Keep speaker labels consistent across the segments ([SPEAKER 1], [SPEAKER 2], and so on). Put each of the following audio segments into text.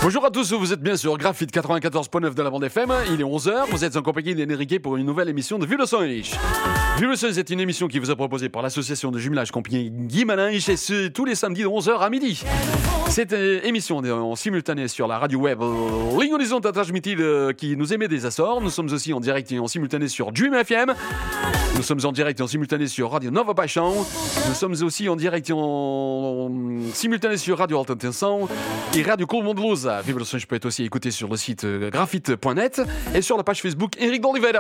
[SPEAKER 1] Bonjour à tous, vous êtes bien sur Graphite 94.9 de la bande FM. Il est 11h, vous êtes en compagnie d'Enrique pour une nouvelle émission de Vibrações. Vibrações est une émission qui vous est proposée par l'association de jumelage Compiègne Guimarães et c'est tous les samedis de 11h à midi. Cette émission est en simultané sur la radio web Ligne Horizonte transmitida qui nous émet des Açores. Nous sommes aussi en direct et en simultané sur Dream FM. Nous sommes en direct et en simultané sur Radio Nova Paixão. Nous sommes aussi en direct et en simultané sur Radio Alta Tensão et Radio Colombo de Lousa. Vibrações peut être aussi écouté sur le site graphite.net et sur la page Facebook Henrique d'Oliveira.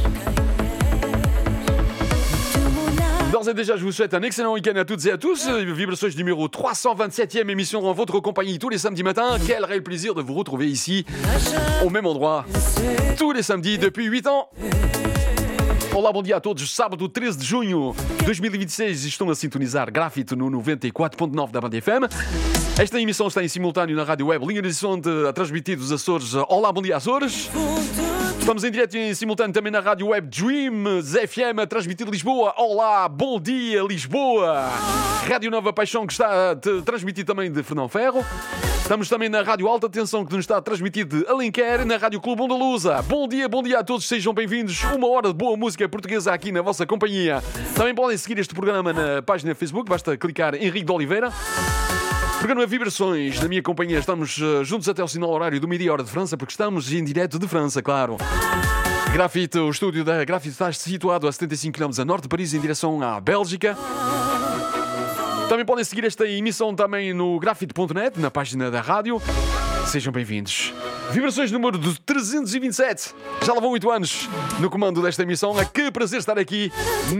[SPEAKER 1] D'ores et déjà, je vous souhaite un excellent week-end à toutes et à tous. Vibrações numéro 327e émission en votre compagnie tous les samedis matins. Quel réel plaisir de vous retrouver ici, au même endroit, tous les samedis depuis 8 ans. Olá, bom dia a todos. Sábado 13 de junho de 2026 estão a sintonizar Graphite no 94.9 da Band FM. Esta emissão está em simultâneo na rádio web Linha Horizonte, a transmitir dos Açores. Olá, bom dia Açores. Estamos em direto e em simultâneo também na rádio web Dreams FM, a transmitir de Lisboa. Olá, bom dia Lisboa. Rádio Nova Paixão, que está a transmitir também de Fernão Ferro. Estamos também na Rádio Alta Tensão, que nos está a transmitir de Alenquer, na Rádio Colombo da Lousa. Bom dia a todos, sejam bem-vindos. Uma hora de boa música portuguesa aqui na vossa companhia. Também podem seguir este programa na página Facebook, basta clicar Henrique de Oliveira. Programa Vibrações, na minha companhia, estamos juntos até o sinal horário do meio-dia hora de França, porque estamos em direto de França, claro. Graphite, o estúdio da Graphite está situado a 75 km a norte de Paris, em direção à Bélgica. Também podem seguir esta emissão também no graphite.net, na página da rádio. Sejam bem-vindos. Vibrações número 327. Já lá vão 8 anos no comando desta emissão. Que prazer estar aqui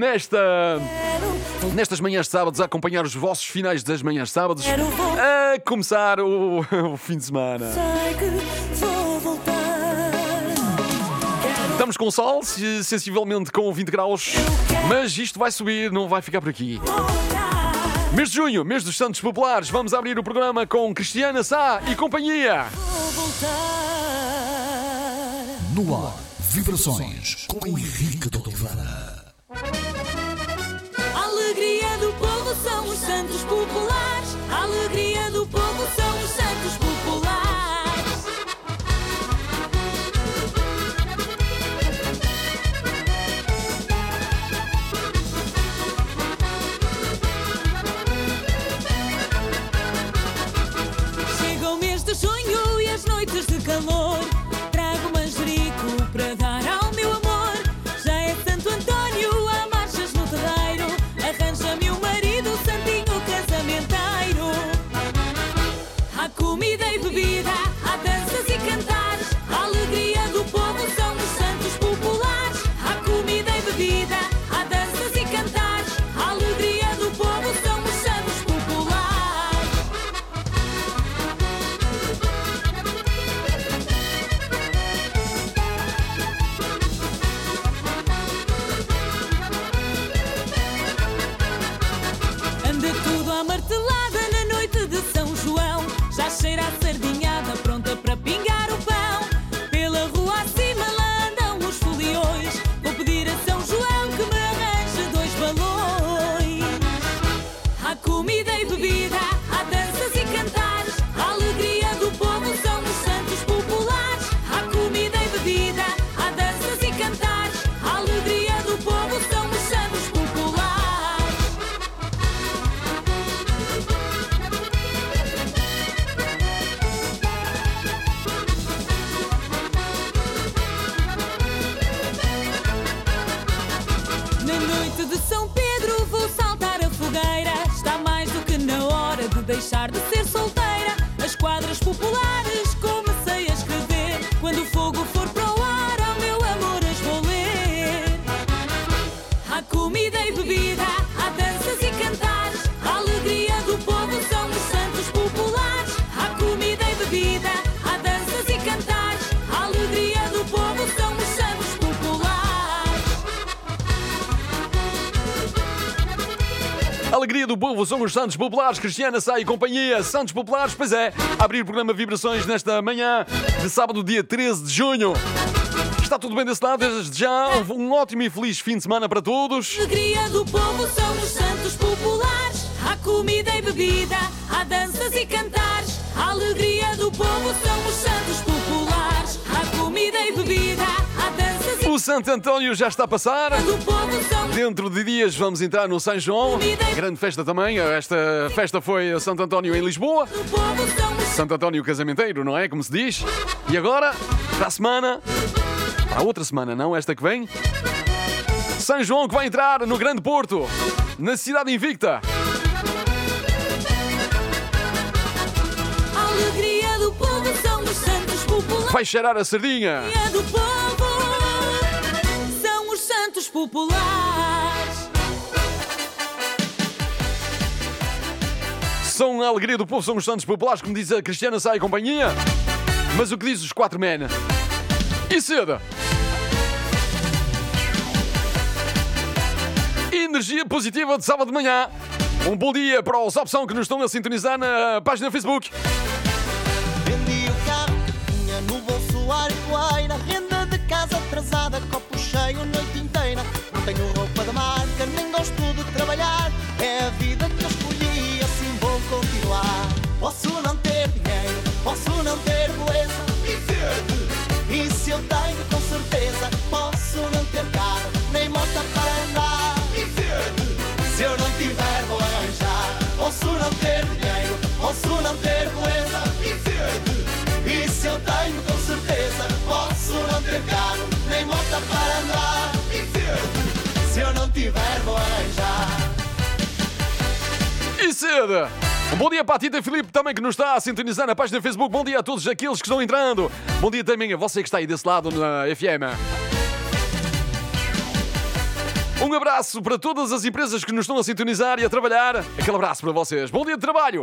[SPEAKER 1] nestas manhãs de sábados, a acompanhar os vossos finais das manhãs de sábados, a começar o fim de semana. Estamos com sol, sensivelmente com 20 graus, mas isto vai subir, não vai ficar por aqui. Mês de junho, mês dos Santos Populares. Vamos abrir o programa com Cristiana Sá e companhia.
[SPEAKER 2] No ar, Vibrações com Henrique de Oliveira.
[SPEAKER 3] A alegria do povo são os Santos Populares. A alegria do povo são os Santos Populares. Chega o mês de junho e as noites de calor. Trago manjerico para dar ao meu amor. Já é Santo António, há marchas no terreiro. Arranja-me um marido, santinho casamenteiro. Há comida e bebida, há danças e cantares. A alegria do povo são os Santos Populares. Há comida e bebida, há danças e cantares. A alegria do povo são os Santos Populares. Anda tudo à martelada na noite de São João. Já cheira a sardinhada pronta para pingar o pão. Pela rua acima lá andam os foliões. Vou pedir a São João que me arranje 2 balões. Há comida e bebida, há danças e cantares. A alegria do povo são os Santos Populares. Há comida e bebida, há danças e cantares. A alegria do povo são os Santos Populares. Na noite de São Pedro vou saltar a fogueira. Está mais do que na hora de deixar de ser solteira. As quadras populares comecei a escrever. Quando o fogo for para o ar, ao meu amor as vou ler. Há comida e bebida, há danças e cantares. A alegria do povo são os Santos Populares. Há comida e bebida, há danças e cantares. A alegria do povo são os Santos Populares.
[SPEAKER 1] A alegria do povo são os Santos Populares. Cristiana Sá e companhia. Santos Populares, pois é. Abrir o programa Vibrações nesta manhã de sábado, dia 13 de junho. Está tudo bem desse lado desde já? Um ótimo e feliz fim de semana para todos.
[SPEAKER 3] A alegria do povo são os Santos Populares. Há comida e bebida, há danças e cantares. A alegria do povo são os santos populares. Há comida e bebida, há danças e
[SPEAKER 1] O Santo António já está a passar.
[SPEAKER 3] do povo são
[SPEAKER 1] Dentro de dias vamos entrar no São João. Grande festa também. Esta festa foi a Santo António em Lisboa.
[SPEAKER 3] do povo são os
[SPEAKER 1] Santo António casamenteiro, não é? Como se diz. E agora, para a semana, para a outra semana, não esta que vem, São João que vai entrar no Grande Porto, na cidade invicta.
[SPEAKER 3] A alegria do povo são os santos populares.
[SPEAKER 1] Vai cheirar a sardinha.
[SPEAKER 3] A alegria do povo são os santos populares.
[SPEAKER 1] São a alegria do povo, são os santos populares, como diz a Cristiana Sá e companhia. Mas o que diz os 4 men? E cedo? Energia positiva de sábado de manhã. Um bom dia para os Opção que nos estão a sintonizar na página Facebook.
[SPEAKER 4] Vendi o carro que tinha no bolso ar e poeira. Renda de casa atrasada, copo cheio a noite inteira. Não tenho roupa da marca, nem gosto de trabalhar. É a vida que eu escolhi, assim vou continuar. Posso não ter dinheiro, posso não ter beleza. E se eu tenho com certeza, posso não ter carro, nem moto para andar. Se eu não tiver, vou arranjar. Posso não ter dinheiro, posso não ter beleza. E se eu tenho com certeza, posso não ter carro, nem moto para andar. Se eu não tiver, vou arranjar.
[SPEAKER 1] E cedo! Um bom dia para a Tita Filipe também que nos está a sintonizar na página Facebook. Bom dia a todos aqueles que estão entrando. Bom dia também a você que está aí desse lado na FM. Um abraço para todas as empresas que nos estão a sintonizar e a trabalhar. Aquele abraço para vocês. Bom dia de trabalho.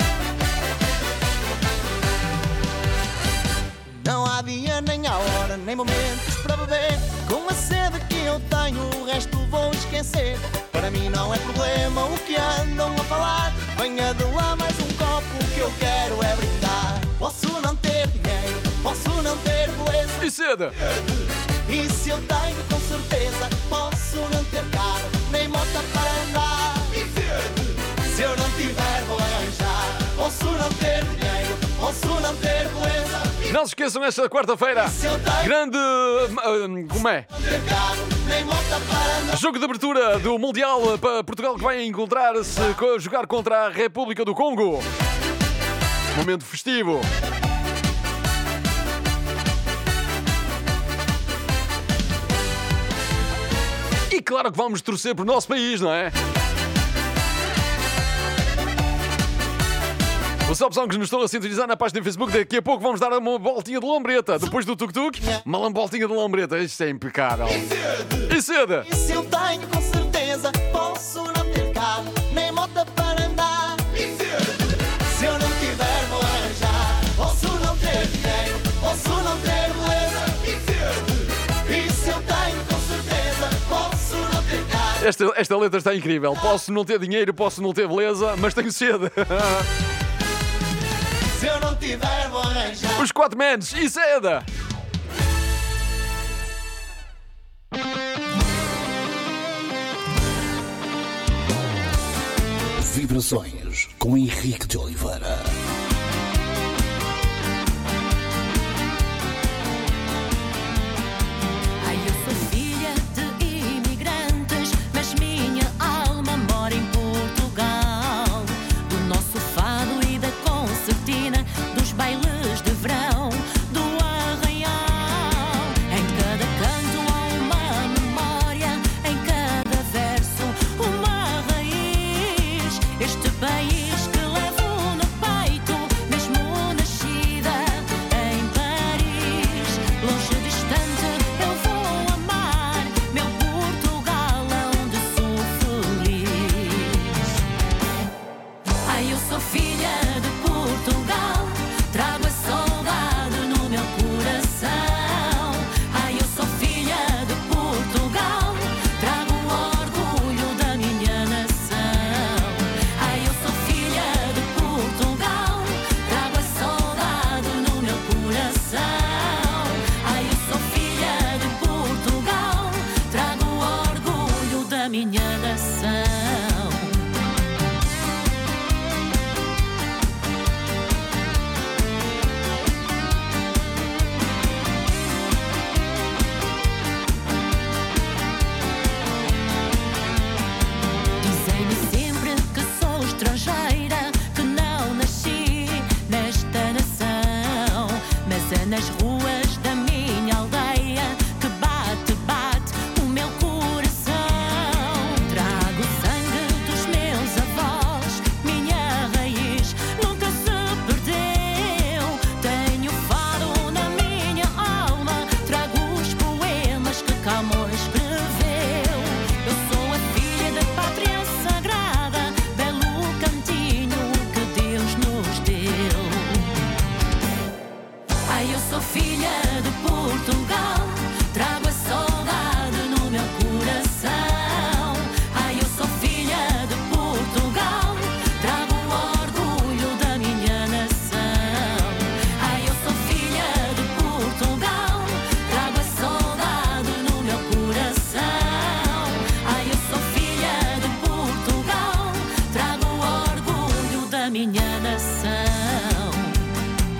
[SPEAKER 4] Não há dia, nem há hora, nem momentos para beber. Com a sede que eu tenho, o resto vou esquecer. Para mim não é problema o que andam a falar. Venha de lá mais um copo, o que eu quero é brindar. Posso não ter dinheiro, posso não ter beleza.
[SPEAKER 1] E cedo!
[SPEAKER 4] E se eu tenho com certeza, posso não ter carro, nem moto para andar. Se eu não tiver, vou arranjar. Posso não ter dinheiro, posso não ter beleza.
[SPEAKER 1] Não se esqueçam, esta quarta-feira,
[SPEAKER 4] Se eu tenho
[SPEAKER 1] grande... como é?
[SPEAKER 4] ter carro, nem moto para andar.
[SPEAKER 1] Jogo de abertura do Mundial para Portugal que vai encontrar-se a jogar contra a República do Congo. Momento festivo. E claro que vamos torcer para o nosso país, não é? Os Opção que nos estão a sintonizar na página do Facebook, daqui a pouco vamos dar uma voltinha de lambreta. Depois do tuk-tuk, uma voltinha de lambreta. Isto é impecável. E cedo!
[SPEAKER 4] E se eu tenho com certeza, posso não ter carro, nem moto para andar. Se eu não tiver, vou arranjar. Posso não ter dinheiro, posso não ter beleza. E se eu tenho com certeza, posso não ter carro.
[SPEAKER 1] Esta letra está incrível. Posso não ter dinheiro, posso não ter beleza, mas tenho sede.
[SPEAKER 4] Se eu não tiver, vou arranjar.
[SPEAKER 1] Os 4 mens e cedo!
[SPEAKER 2] Vibrações com Henrique de Oliveira.
[SPEAKER 3] Ai, eu sou filha de imigrantes, mas minha alma mora em Portugal. Do nosso fado e da concertina, dos bailes de verão, do arraial. Em cada canto há uma memória, em cada verso uma raiz. Este país que levo no peito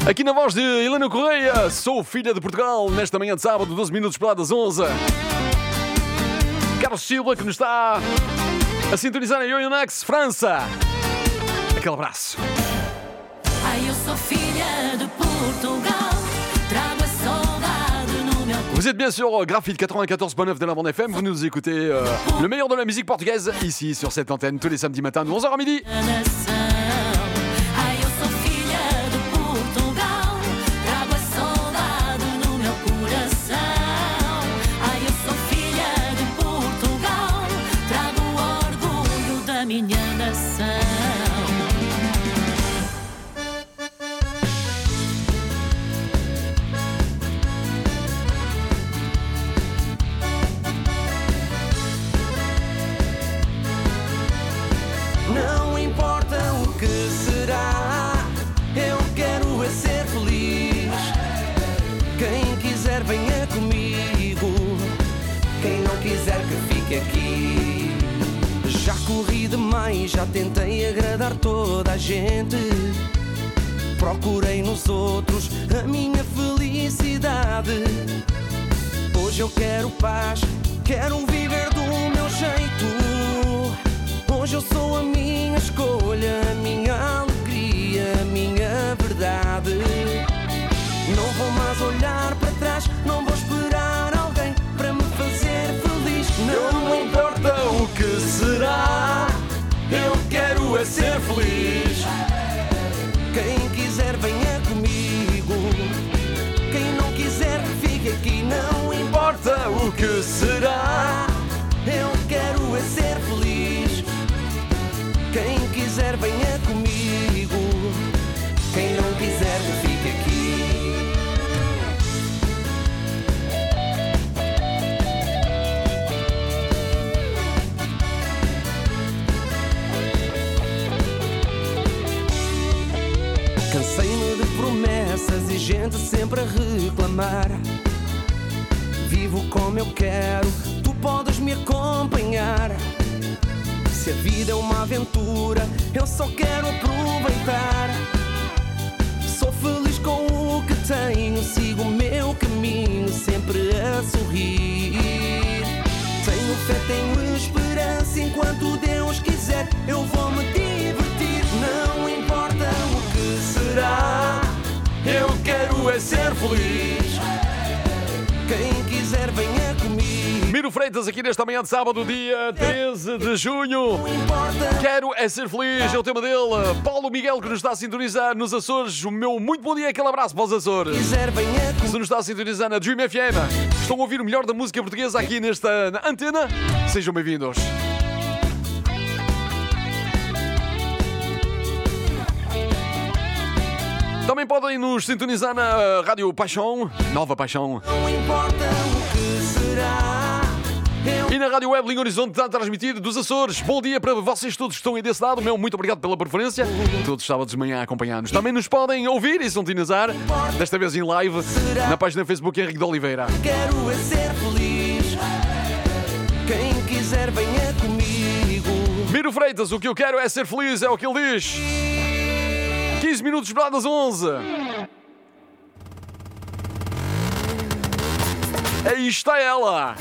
[SPEAKER 1] Aqui na voz de Helena Correia, sou filha de Portugal, nesta manhã de sábado, 12 minutos para lá das 11. Carlos Silva, que nos está a sintonizar em Oyonnax, França. Aquele abraço.
[SPEAKER 3] Ai, eu sou filha de Portugal, trago a saudade no meu corpo.
[SPEAKER 1] Vous êtes bien sur Graphite 94.9 de la bande FM. Vous nous écoutez le meilleur de la musique portugaise ici sur cette antenne tous les samedis matins de 11h à midi.
[SPEAKER 3] Ai, eu sou filha de Portugal, trago a saudade no meu coração. Ai, eu sou filha de Portugal, trago o orgulho da minha nação.
[SPEAKER 5] Não importa o que será, eu quero é ser feliz. Quem quiser venha comigo, quem não quiser que fique aqui. Já corri demais, já tentei agradar toda a gente. Procurei nos outros a minha felicidade. Hoje eu quero paz, quero viver do meu jeito. Hoje eu sou a minha escolha, a minha alegria, a minha verdade. Não vou mais olhar para trás, não vou esperar alguém para me fazer feliz. Não importa o que será, eu quero é ser feliz. Quem quiser venha comigo, quem não quiser fique aqui. Não importa o que será, eu quero é ser feliz. Quem quiser venha comigo, quem não quiser que fique aqui. Cansei-me de promessas e gente sempre a reclamar. Vivo como eu quero, tu podes me acompanhar. Se a vida é uma aventura, eu só quero aproveitar. Sou feliz com o que tenho, sigo o meu caminho, sempre a sorrir. Tenho fé, tenho esperança, enquanto Deus quiser, eu vou me divertir. Não importa o que será, eu quero é ser feliz. Quem quiser venha comigo.
[SPEAKER 1] Miro Freitas aqui nesta manhã de sábado, dia 13 de junho. Quero é ser feliz, é o tema dele. Paulo Miguel, que nos está a sintonizar nos Açores. O meu muito bom dia, aquele abraço para os Açores. Se nos está a sintonizar na Dream FM, estão a ouvir o melhor da música portuguesa aqui nesta antena. Sejam bem-vindos. Também podem nos sintonizar na Rádio Paixão, Nova Paixão.
[SPEAKER 5] Não importa o que será,
[SPEAKER 1] E na Rádio Web Linha Horizonte está transmitido dos Açores. Bom dia para vocês todos que estão aí desse lado. Meu muito obrigado pela preferência. Todos os sábados de manhã a acompanhar-nos. Também nos podem ouvir e sintonizar, desta vez em live, na página do Facebook Henrique de Oliveira.
[SPEAKER 5] quero é ser feliz. Quem quiser venha comigo.
[SPEAKER 1] Miro Freitas, o que eu quero é ser feliz, é o que ele diz. 15 minutos para das 11. Aí está ela.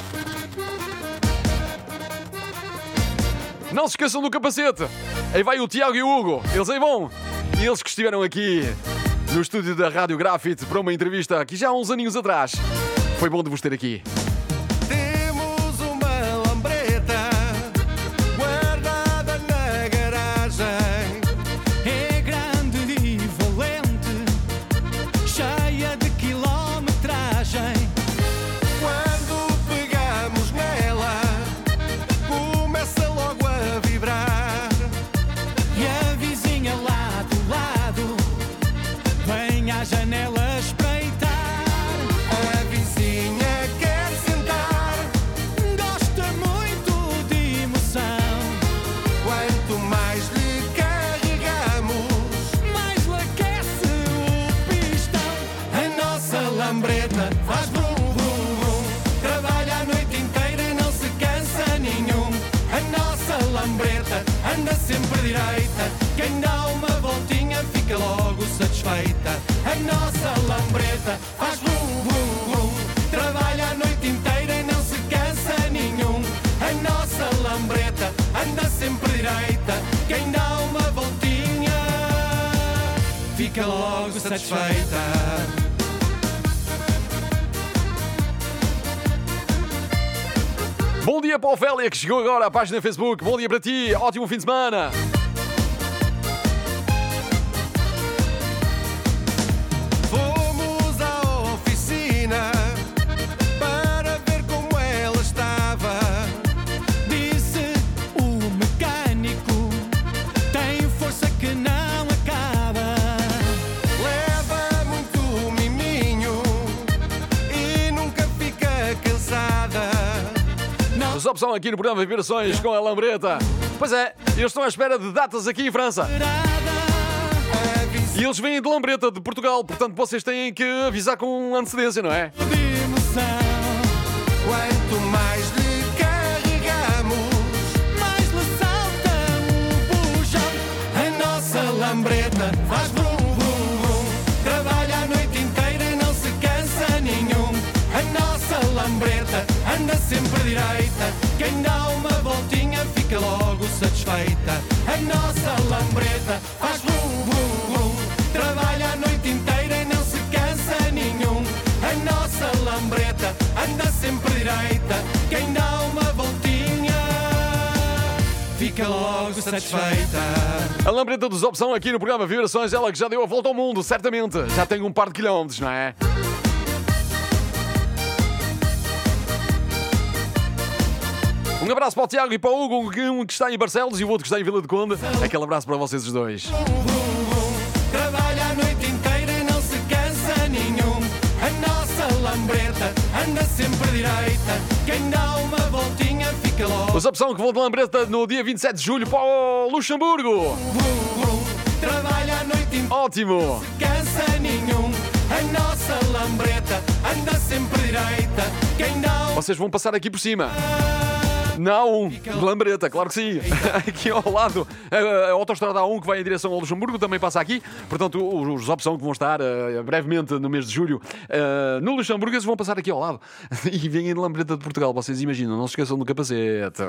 [SPEAKER 1] Não se esqueçam do capacete. Aí vai o Tiago e o Hugo. Eles aí vão. E eles que estiveram aqui no estúdio da Rádio Graphite para uma entrevista aqui já há uns aninhos atrás. Foi bom de vos ter aqui.
[SPEAKER 6] Temos uma lambreta guardada na garagem.
[SPEAKER 7] É grande e valente, cheia de quilometragem.
[SPEAKER 6] Quando pegamos nela, começa logo a vibrar.
[SPEAKER 7] E a vizinha lá do lado vem à janela espreitar.
[SPEAKER 6] A vizinha quer sentar,
[SPEAKER 7] Gosta muito de emoção,
[SPEAKER 6] quanto mais lhe carregamos,
[SPEAKER 7] mais lhe aquece o pistão.
[SPEAKER 6] a nossa lambreta faz brum brum brum. Trabalha a noite inteira e não se cansa nenhum. A nossa lambreta anda sempre direita. Quem dá uma voltinha
[SPEAKER 7] voltinha fica logo satisfeita. A nossa lambreta faz bum, bum, bum. Trabalha a noite inteira e não se cansa nenhum. A nossa lambreta anda sempre direita. Quem dá uma voltinha fica logo satisfeita.
[SPEAKER 1] Bom dia para a Ofélia, que chegou agora à página do Facebook. Bom dia para ti, ótimo fim de semana.
[SPEAKER 5] Fomos à oficina para ver como ela estava.
[SPEAKER 7] Disse o mecânico, tem força que não acaba.
[SPEAKER 5] Leva muito miminho e nunca fica cansada.
[SPEAKER 1] Os opção aqui no programa Vibrações com a Lambreta. Pois é, eles estão à espera de datas aqui em França. E eles vêm de Lambreta, de Portugal. Portanto, vocês têm que avisar com antecedência, não é?
[SPEAKER 7] De emoção,
[SPEAKER 5] Quanto mais lhe carregamos,
[SPEAKER 7] mais lhe salta o bujão.
[SPEAKER 5] a nossa lambreta faz brum, brum, brum. Trabalha a noite inteira e não se cansa nenhum. A nossa lambreta anda sempre direita. Quem dá uma voltinha fica logo satisfeita. A nossa lambreta faz brum, brum, brum. Trabalha a noite inteira e não se cansa nenhum. A nossa lambreta anda sempre direita. Quem dá uma voltinha fica logo satisfeita.
[SPEAKER 1] A Lambreta dos Opção aqui no programa Vibrações, ela que já deu a volta ao mundo, certamente. Já tem um par de quilómetros, não é? Um abraço para o Tiago e para o Hugo, um que está em Barcelos e o outro que está em Vila de Conde. Aquele abraço para vocês os dois.
[SPEAKER 5] Trabalha a noite inteira e não se cansa nenhum. A nossa lambreta anda sempre direita. Quem dá uma voltinha fica logo.
[SPEAKER 1] Os Opção que vão de Lambreta no dia 27 de julho para o Luxemburgo.
[SPEAKER 5] Trabalha a noite inteira,
[SPEAKER 1] Ótimo!
[SPEAKER 5] cansa nenhum. A nossa lambreta anda sempre direita. Quem dá uma
[SPEAKER 1] Vocês vão passar aqui por cima. Não, de Lambreta, claro que sim. Aqui ao lado, a autoestrada A1 que vai em direção ao Luxemburgo também passa aqui. Portanto, os Opção que vão estar brevemente no mês de julho no Luxemburgo, eles vão passar aqui ao lado. E vêm de Lambreta de Portugal, vocês imaginam, não se esqueçam do capacete.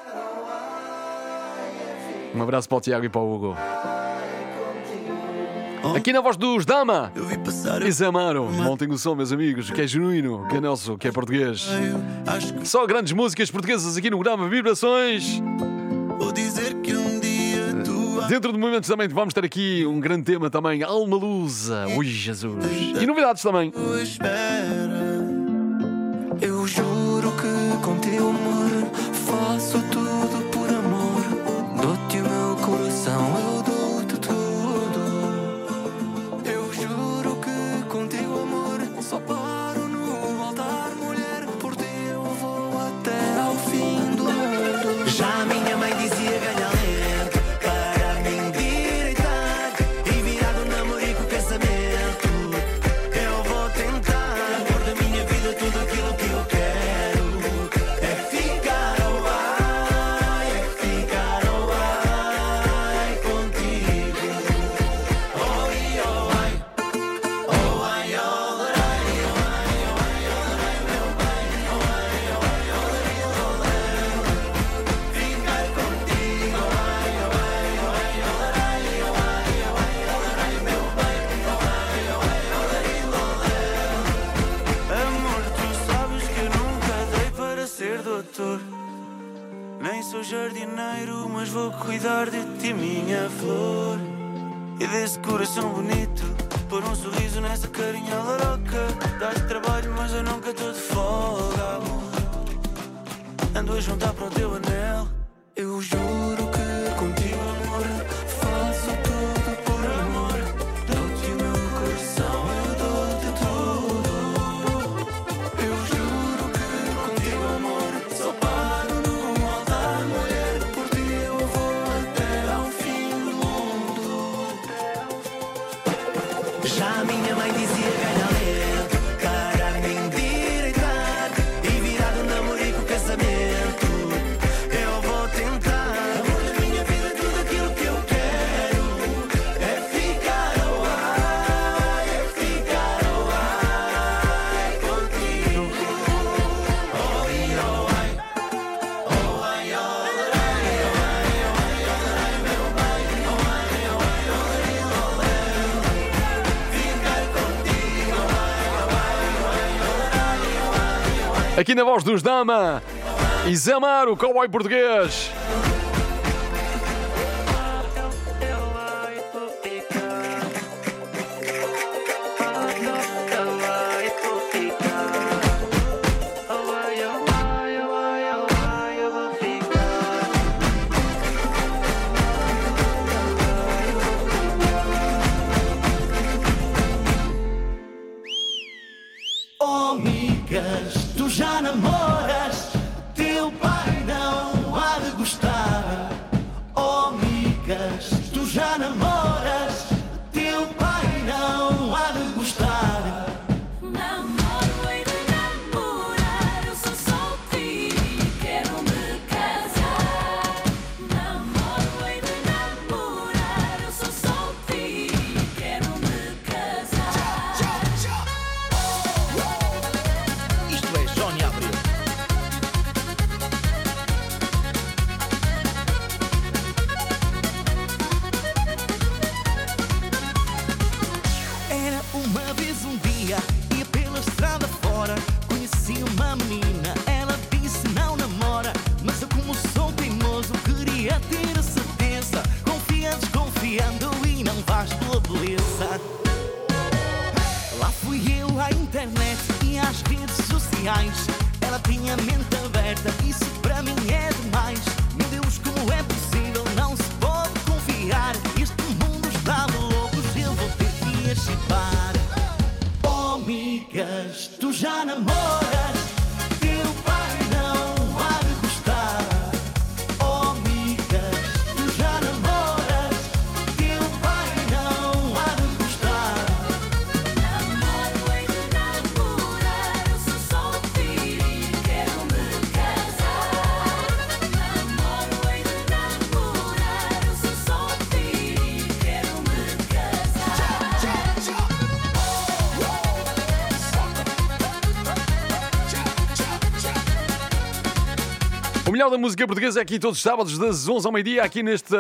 [SPEAKER 1] Um abraço para o Tiago e para o Hugo. Aqui na voz dos Dama.
[SPEAKER 8] Eu vi passar
[SPEAKER 1] Eles amaram. Montem o som, meus amigos, que é genuíno, que é nosso, que é português.
[SPEAKER 8] Acho que
[SPEAKER 1] Só grandes músicas portuguesas aqui no programa Vibrações.
[SPEAKER 8] vou dizer que um dia tu
[SPEAKER 1] Dentro de momentos também vamos ter aqui um grande tema também, Alma Lusa. Ui, Jesus. E novidades também.
[SPEAKER 8] espera. Eu juro que com teu amor faço tudo por amor. Dou-te o meu coração, eu dou-te tudo. Eu juro que com teu amor só paro no altar, mulher. Por ti eu vou até ao fim do mundo. Já minha mãe dizia ganha lento para me endireitar e virar do namorico casamento. Eu vou tentar pôr da minha vida tudo aquilo que eu quero. É ficar ao ai, é ficar ao ai contigo. Oh, ai, oh, ai, oh, ai, oh, ai, oh, ai, oh, ai, oh, ai, meu bem, oh, ai, oh, ai, oh, ai, ficar contigo, oh, ai, oh, ai, oh, ai, oh, ai, oh, ai, oh, ai, meu bem, oh, ai, oh, ai, amor, tu sabes que eu nunca dei para ser doutor. Nem sou jardineiro, mas vou cuidar de ti, minha flor. E desse coração bonito, pôr um sorriso nessa carinha laroca. Dás trabalho, mas eu nunca estou de folga, amor. Ando a juntar para o teu anel. Eu juro que contigo, amor, faço tudo por amor. Dou-te o meu coração, eu dou-te tudo. Eu juro que contigo, amor, só paro no altar, mulher. Por ti eu vou até ao fim do mundo. Já minha mãe dizia ganha lento para me endireitar e virar do namorico casamento. Eu vou tentar
[SPEAKER 1] Aqui na voz dos Dama e Zé Amaro, cowboy português.
[SPEAKER 9] Oh, amigas, tu já namoras, teu pai não há de gostar. Oh, amigas, tu já namoras, teu pai não há de gostar.
[SPEAKER 3] Namoro e de namorar, eu sou solteiro e quero me casar. Namoro e de namorar, eu sou solteiro e quero me casar.
[SPEAKER 9] Isto é Johnny Abreu. Era uma vez um dia, ia pela estrada fora, conheci uma menina, ela disse não namora, mas eu como sou teimoso queria ter a certeza, confia desconfiando e não vais pela beleza. Lá fui eu à internet e às redes sociais, ela tinha mente aberta, isso para mim é demais. Meu Deus, como é possível, não se pode confiar, este mundo está de loucos, eu vou ter que a chipar. Oh, amigas, tu já namoras, teu pai não há de gostar. Oh, amigas, tu já namoras, teu pai não há de gostar.
[SPEAKER 3] Namoro e de namorar, eu sou solteiro e quero me casar. Namoro e de namorar, eu sou solteiro e quero me casar.
[SPEAKER 1] O melhor da música portuguesa é aqui todos os sábados, das 11 ao meio-dia, aqui neste...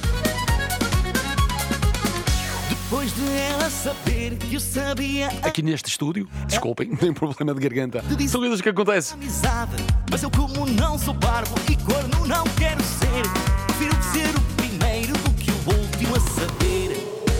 [SPEAKER 9] Depois de ela saber que eu sabia
[SPEAKER 1] Aqui neste estúdio. Desculpem, tem problema de garganta. São coisas que acontecem.
[SPEAKER 9] amizade, mas eu como não sou parvo e corno não quero ser, prefiro ser o primeiro do que o último a saber.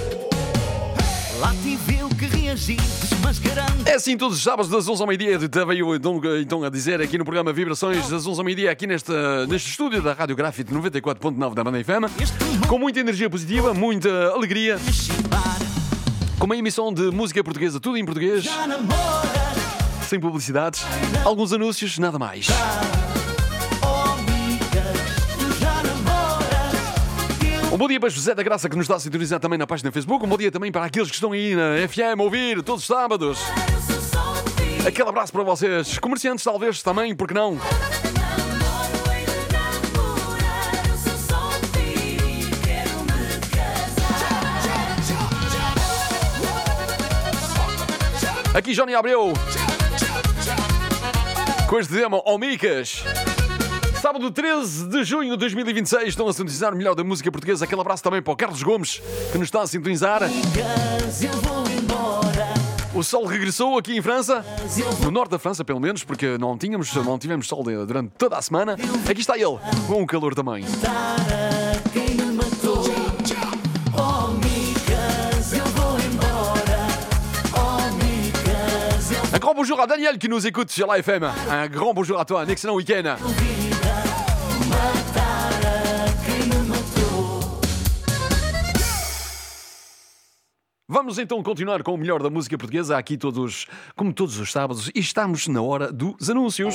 [SPEAKER 9] Lá tive eu que reagir, desmascarando.
[SPEAKER 1] É assim todos os sábados, das 11 ao meio-dia. Estava eu então a dizer aqui no programa Vibrações, das 11 ao meio-dia, aqui neste estúdio da Rádio Grafite 94.9 da Banda FM. Com muita energia positiva, muita alegria. Com uma emissão de música portuguesa, tudo em português,
[SPEAKER 9] Já namoras,
[SPEAKER 1] sem publicidades, alguns anúncios, nada mais.
[SPEAKER 9] oh, amigas, tu já namoras,
[SPEAKER 1] Um bom dia para José da Graça, que nos está a sintonizar também na página do Facebook. Um bom dia também para aqueles que estão aí na FM a ouvir todos os sábados.
[SPEAKER 3] Eu sou solteiro.
[SPEAKER 1] Aquele abraço para vocês. Comerciantes talvez também, porque não?
[SPEAKER 3] Namoro e de namorar, eu sou solteiro e quero me casar.
[SPEAKER 1] Aqui Johnny Abreu, com este tema, Ó Micas. Sábado 13 de junho de 2026, estão a sintonizar o melhor da música portuguesa. Aquele abraço também para o Carlos Gomes, que nos está a sintonizar.
[SPEAKER 9] amigas, eu vou embora.
[SPEAKER 1] O sol regressou aqui em França, no norte da França pelo menos, porque não tivemos sol durante toda a semana. Aqui está ele, com o calor também.
[SPEAKER 9] Para quem me matou. Oh, amigas, eu vou embora. Oh, amigas, eu
[SPEAKER 1] Un grand bonjour à Daniel qui nous écoute sur la FM. Un grand bonjour à toi, un excellent week-end.
[SPEAKER 9] vou vida matar a quem me matou.
[SPEAKER 1] Vamos então continuar com o melhor da música portuguesa aqui como todos os sábados, e estamos na hora dos anúncios.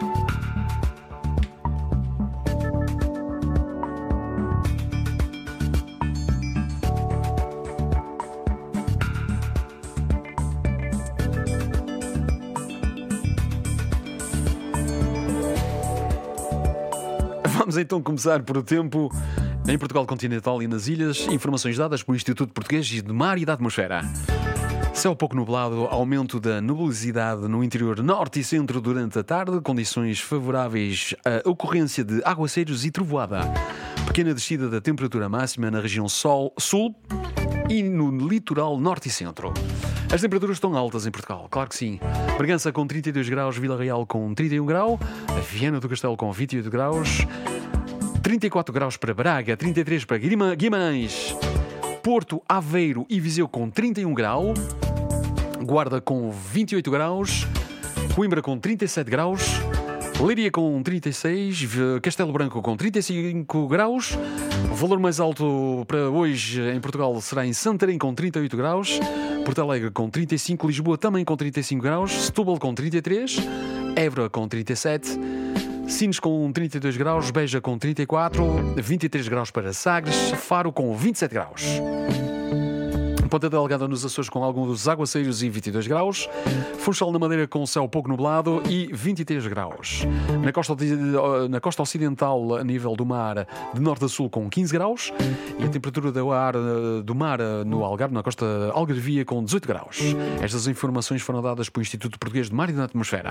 [SPEAKER 1] Vamos então começar por o tempo em Portugal continental e nas ilhas. Informações dadas pelo Instituto Português de Mar e da Atmosfera. Céu pouco nublado, aumento da nubosidade no interior norte e centro durante a tarde, condições favoráveis à ocorrência de aguaceiros e trovoada. Pequena descida da temperatura máxima na região sul e no litoral norte e centro. As temperaturas estão altas em Portugal, claro que sim. Bragança com 32 graus, Vila Real com 31 graus, Viana do Castelo com 28 graus, 34 graus para Braga, 33 para Guimarães, Porto, Aveiro e Viseu com 31 graus, Guarda com 28 graus, Coimbra com 37 graus, Leiria com 36, Castelo Branco com 35 graus. O valor mais alto para hoje em Portugal será em Santarém com 38 graus, Porto Alegre com 35, Lisboa também com 35 graus, Setúbal com 33, Évora com 37, Sines com 32 graus, Beja com 34, 23 graus para Sagres, Faro com 27 graus. Ponta Delgada nos Açores com alguns aguaceiros e 22 graus. Funchal na Madeira com céu pouco nublado e 23 graus. Na costa ocidental, a nível do mar, de norte a sul com 15 graus. E a temperatura do mar no Algarve, na costa algarvia, com 18 graus. Estas informações foram dadas pelo Instituto Português de Mar e da Atmosfera.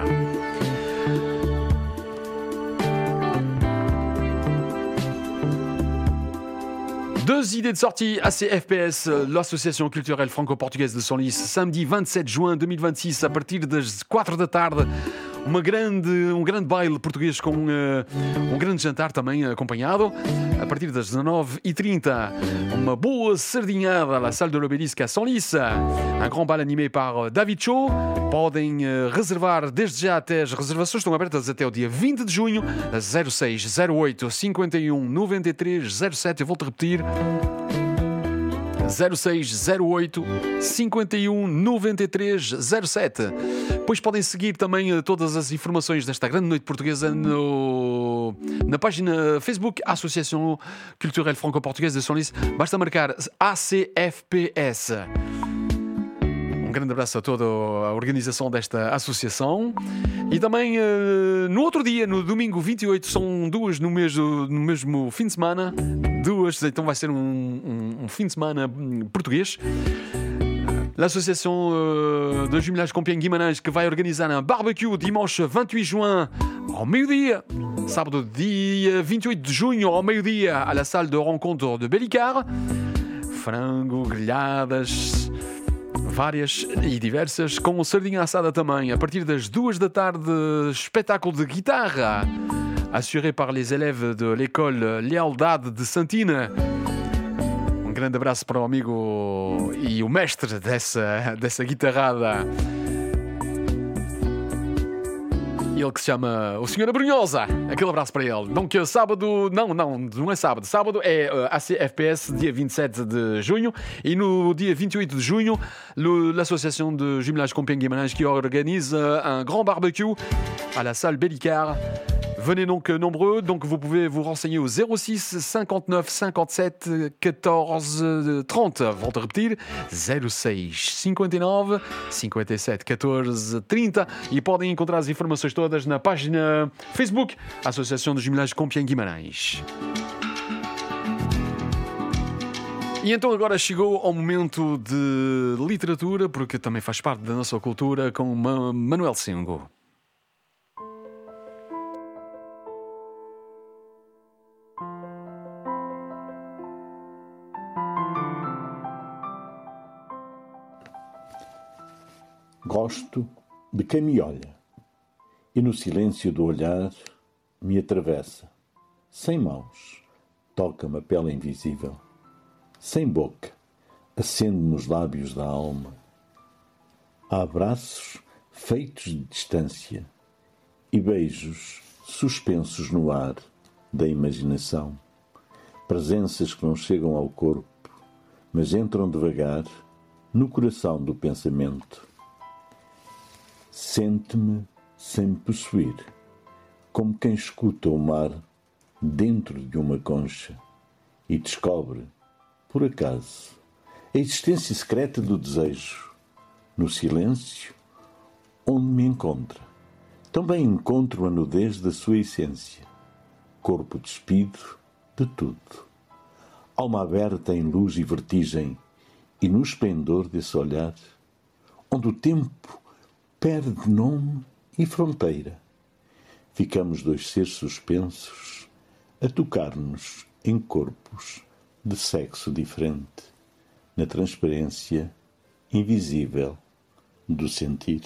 [SPEAKER 1] Deux idées de sortie ACFPS, l'Association Culturelle Franco-Portugaise de Senlis, samedi 27 juin 2026, a partir das 4 da tarde. Um grande baile português com um grande jantar também acompanhado. A partir das 19h30, uma boa sardinhada à la Salle de l'Obélisque à Senlis. Un grand bal animé par David Cho. Podem reservar desde já até as reservações estão abertas até o dia 20 de junho, 06 08 51 93 07. Eu volto a repetir. 06 08 51 93 07. Depois podem seguir também todas as informações desta grande noite portuguesa na página Facebook Associação Culturelle Franco-Portugaise de Senlis. Basta marcar ACFPS. Um grande abraço a toda a organização desta associação. E também no outro dia, no domingo 28, são duas no mesmo fim de semana. Então vai ser um fim de semana português. L'association de jumelage Compiègne-Guimarães que vai organizar um barbecue dimanche 28 juin ao meio-dia. Sábado, dia 28 de junho ao meio-dia à la salle de rencontre de Bellicar. Frango, grelhadas, várias e diversas, com sardinha assada também. A partir das 2 da tarde, espetáculo de guitarra assuré par les élèves de l'école Lealdade de Santina. Um grande abraço para o amigo e o mestre dessa guitarrada. Ele que se chama o Sr. Abrunhosa. Aquele abraço para ele. Donc sábado, não é sábado. Sábado é ACFPS, dia 27 de junho. E no dia 28 de junho, l'association de jumelage Compiègne-Guimarães qui organise un grand barbecue à la salle Bellicar. Venez donc nombreux, donc vous pouvez vous renseigner au 06 59 57 14 30. Volto a repetir, 06 59 57 14 30 e podem encontrar as informações todas na página Facebook Associação de Jumelage Compiègne-Guimarães. E então agora chegou ao momento de literatura, porque também faz parte da nossa cultura, com Manuel Sengo.
[SPEAKER 10] Gosto de quem me olha e no silêncio do olhar me atravessa. Sem mãos, toca-me a pele invisível. Sem boca, acende-me os lábios da alma. Há abraços feitos de distância e beijos suspensos no ar da imaginação. Presenças que não chegam ao corpo, mas entram devagar no coração do pensamento. Sente-me sem me possuir, como quem escuta o mar dentro de uma concha e descobre, por acaso, a existência secreta do desejo, no silêncio onde me encontra. Também encontro a nudez da sua essência, corpo despido de tudo, alma aberta em luz e vertigem, e no esplendor desse olhar, onde o tempo perde nome e fronteira. Ficamos dois seres suspensos a tocar-nos em corpos de sexo diferente, na transparência invisível do sentir.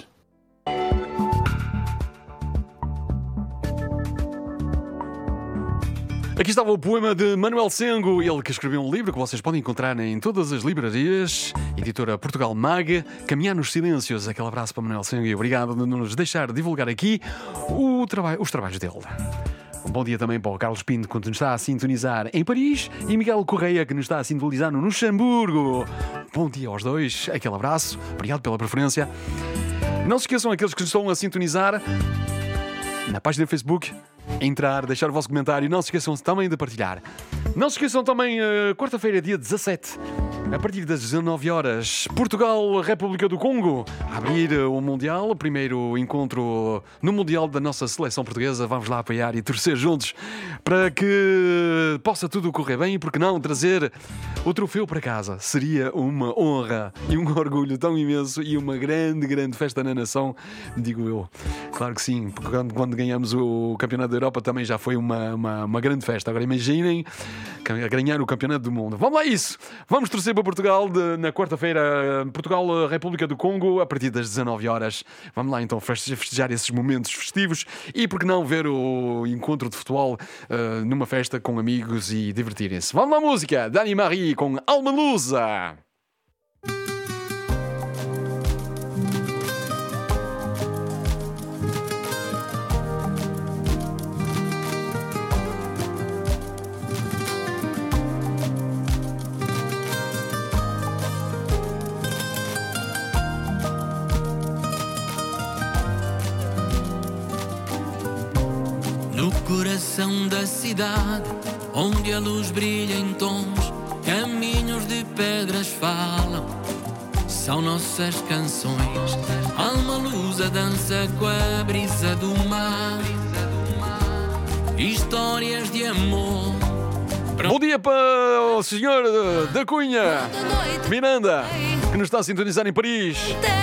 [SPEAKER 1] Aqui estava o poema de Manuel Sengo, ele que escreveu um livro que vocês podem encontrar em todas as livrarias, editora Portugal Mag, Caminhar nos Silêncios. Aquele abraço para Manuel Sengo e obrigado de nos deixar divulgar aqui os trabalhos dele. Um bom dia também para o Carlos Pinto, que nos está a sintonizar em Paris, e Miguel Correia, que nos está a sintonizar no Luxemburgo. Bom dia aos dois, aquele abraço, obrigado pela preferência. Não se esqueçam, aqueles que estão a sintonizar na página do Facebook, entrar, deixar o vosso comentário. Não se esqueçam também de partilhar. Não se esqueçam também, quarta-feira, dia 17, a partir das 19 horas, Portugal, República do Congo, a abrir o Mundial, o primeiro encontro no Mundial da nossa seleção portuguesa. Vamos lá apoiar e torcer juntos para que possa tudo correr bem e, por que não, trazer o troféu para casa. Seria uma honra e um orgulho tão imenso e uma grande, grande festa na nação, digo eu. Claro que sim, porque quando ganhamos o Campeonato da Europa também já foi uma grande festa. Agora imaginem ganhar o Campeonato do Mundo. Vamos lá isso! Vamos torcer para Portugal na quarta-feira, Portugal, República do Congo, a partir das 19 horas. Vamos lá então festejar esses momentos festivos e, por que não, ver o encontro de futebol numa festa com amigos e divertirem-se. Vamos lá, música! Dani Marie com Alma Lusa.
[SPEAKER 11] No coração da cidade, onde a luz brilha em tons, caminhos de pedras falam, são nossas canções. Alma lusa dança com a brisa do mar, histórias de amor.
[SPEAKER 1] Bom dia para o senhor da Cunha, Miranda, que nos está a sintonizar em Paris.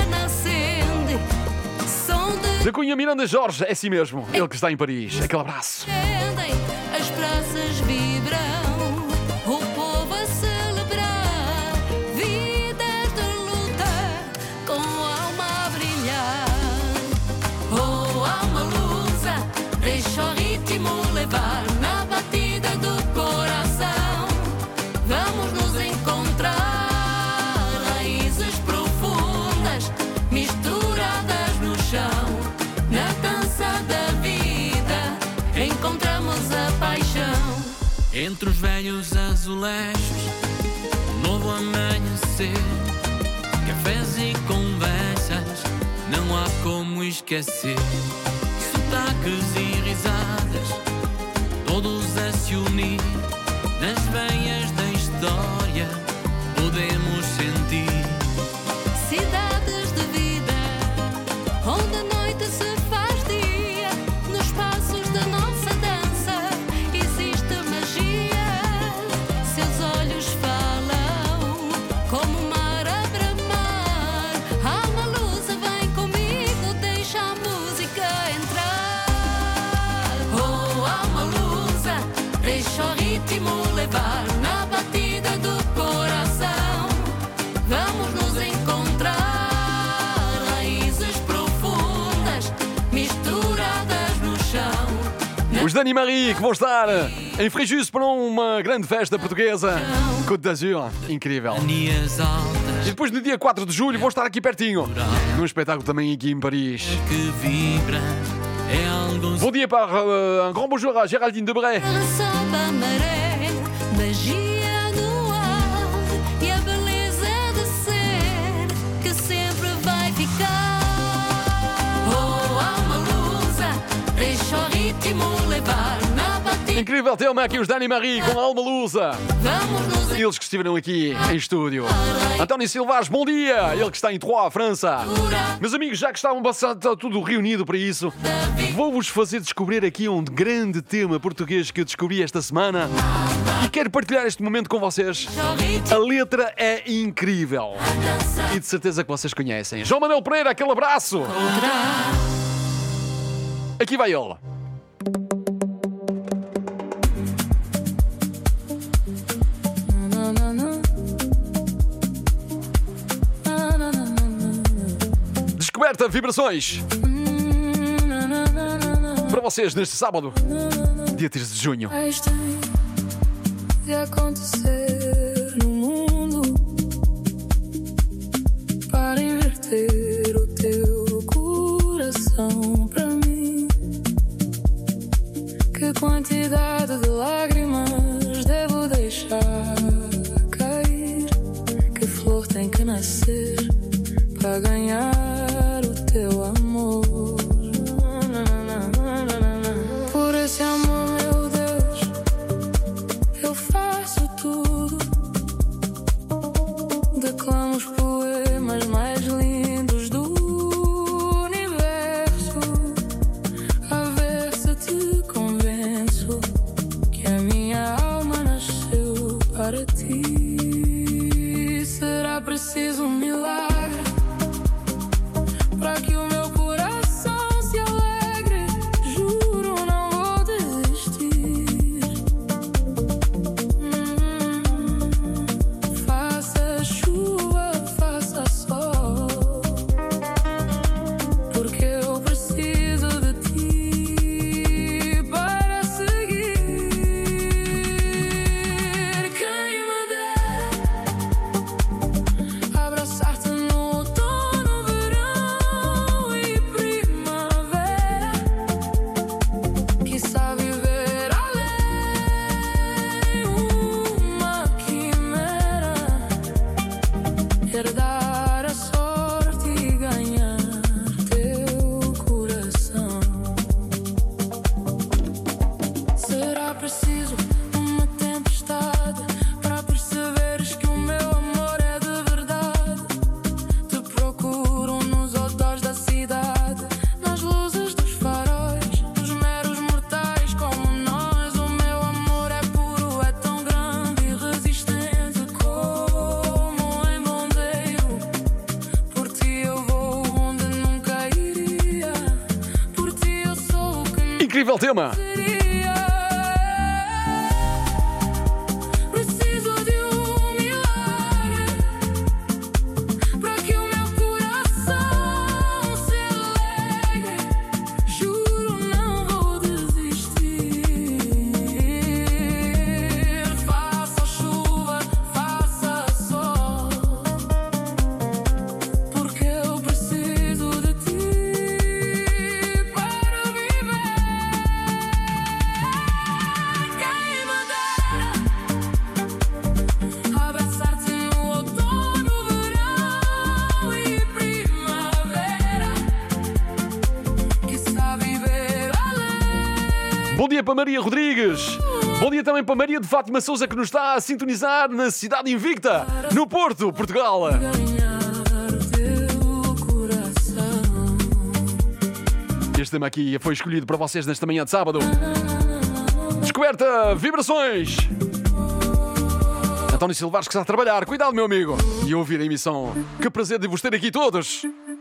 [SPEAKER 1] Da Cunha, Miranda Jorge, é assim mesmo, ele que está em Paris. Aquele abraço.
[SPEAKER 3] As praças vibram, o povo a celebrar, vidas de luta, com alma a brilhar. Oh, alma lusa, deixa o ritmo levar na batida do coração. Vamos nos encontrar, raízes profundas, misturadas no chão. Na dança da vida encontramos a paixão.
[SPEAKER 11] Entre os velhos azulejos, novo amanhecer, cafés e conversas, não há como esquecer. Sotaques e risadas, todos a se unir, nas veias da história podemos sentir.
[SPEAKER 3] Cidades de vida, onde a noite se faz dia, nos passos da nossa dança existe magia. Seus olhos falam como o mar a bramar. Alma lusa, vem comigo, deixa a música entrar. Oh, alma lusa, deixa o ritmo levar na batida do coração. Vamos nos encontrar, misturadas no chão.
[SPEAKER 1] Os Dani Marie que vão estar em Fréjus para uma grande festa portuguesa. Côte d'Azur, incrível. E depois no dia 4 de julho vou estar aqui pertinho, num espetáculo também aqui em Paris. Bom dia para un grand bonjour à Géraldine Debray.
[SPEAKER 3] Magia no ar e a beleza de ser que sempre vai ficar. Oh, alma lusa, deixa o ritmo levar na batida.
[SPEAKER 1] Incrível tema aqui os Dani Marie com Alma Lusa. Eles que estiveram aqui em estúdio. António Silvares, bom dia. Ele que está em Troyes, França. Meus amigos, já que estavam tudo reunido para isso, vou-vos fazer descobrir aqui um grande tema português que eu descobri esta semana e quero partilhar este momento com vocês. A letra é incrível e de certeza que vocês conhecem. João Manuel Pereira, aquele abraço. Aqui vai ele. Descoberta Vibrações. Para vocês neste sábado, dia 13 de junho.
[SPEAKER 12] De acontecer no mundo para inverter o teu coração para mim. Que quantidade de lágrimas devo deixar cair? Que flor tem que nascer para ganhar o teu amor? Por esse amor, meu Deus, eu faço tudo. Declamo os poemas mais lindos do universo, a ver se te convenço que a minha alma nasceu para ti. Será preciso um milagre para que o meu coração se alegre. Juro, não vou desistir. Faça chuva, faça sol, porque eu preciso de ti para seguir. Quem me dera abraçar-te no outono, verão e primavera. Quiçá viver além, uma quimera, herdar a sorte e ganhar teu coração. Será preciso uma tempestade para perceberes que o meu amor é de verdade. Te procuro nos outdoors da cidade, nas luzes dos faróis, nos meros mortais como nós. O meu amor é puro, é tão grande e resistente como em bombeiro. Por ti eu vou onde nunca iria, por ti eu sou o que
[SPEAKER 1] Incrível tema.
[SPEAKER 12] seria. Preciso de um milagre para que o meu coração se alegre. Juro, não vou desistir. Faça chuva, faça sol, porque eu preciso de ti para viver. Quem me dera abraçar-te no outono, verão e primavera. Quiçá viver além.
[SPEAKER 1] Bom dia para Maria Rodrigues. Bom dia também para Maria de Fátima Souza, que nos está a sintonizar na cidade invicta, no Porto, Portugal.
[SPEAKER 12] Ganhar o teu coração.
[SPEAKER 1] Este tema aqui foi escolhido para vocês nesta manhã de sábado. Descoberta Vibrações. António Silvares, que está a trabalhar. Cuidado, meu amigo. E a ouvir a emissão. Que prazer de vos ter aqui todos.